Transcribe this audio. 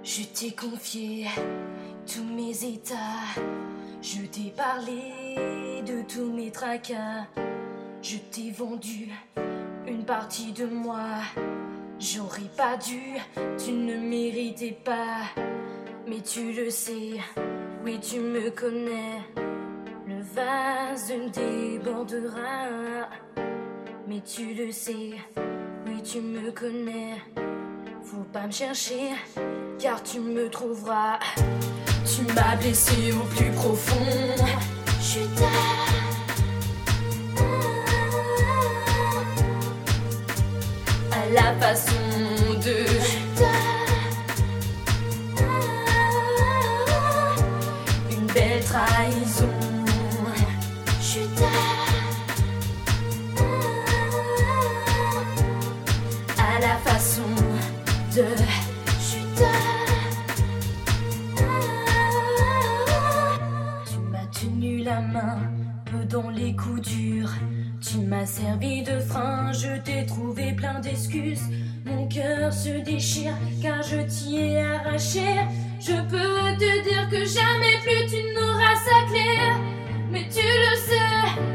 Je t'ai confié tous mes états, je t'ai parlé de tous mes tracas. Je t'ai vendu une partie de moi, j'aurais pas dû, tu ne méritais pas. Mais tu le sais, oui tu me connais, le vase débordera. Mais tu le sais, oui tu me connais, faut pas me chercher, car tu me trouveras. Tu m'as blessé au plus profond, je à la façon de une belle trahison. Je à la façon de tu m'as tenu la main dans les coups durs, tu m'as servi de frein, je t'ai trouvé plein d'excuses. Mon cœur se déchire car je t'y ai arraché. Je peux te dire que jamais plus tu n'auras sa clé. Mais tu le sais,